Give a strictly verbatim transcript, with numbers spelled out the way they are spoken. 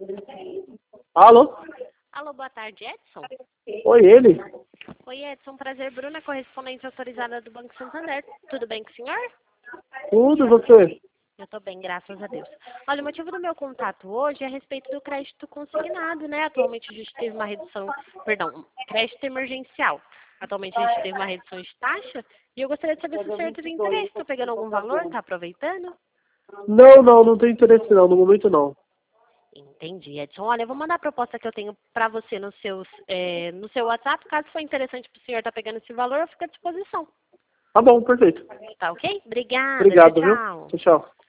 Alô? Alô, boa tarde, Edson. Oi, ele? Oi, Edson, prazer, Bruna, correspondente autorizada do Banco Santander. Tudo bem com o senhor? Tudo, você? Eu tô bem, graças a Deus. Olha, o motivo do meu contato hoje é a respeito do crédito consignado, né? Atualmente a gente teve uma redução, perdão, crédito emergencial. Atualmente a gente teve uma redução de taxa e eu gostaria de saber se o senhor teve interesse. Tá pegando algum valor? Tá aproveitando? Não, não, não tenho interesse não, no momento não. Entendi, Edson. Olha, eu vou mandar a proposta que eu tenho para você no, seus, é, no seu WhatsApp. Caso for interessante para o senhor estar pegando esse valor, eu fico à disposição. Tá bom, perfeito. Tá ok? Obrigada. Obrigado, Tchau, viu? tchau. Tchau, tchau.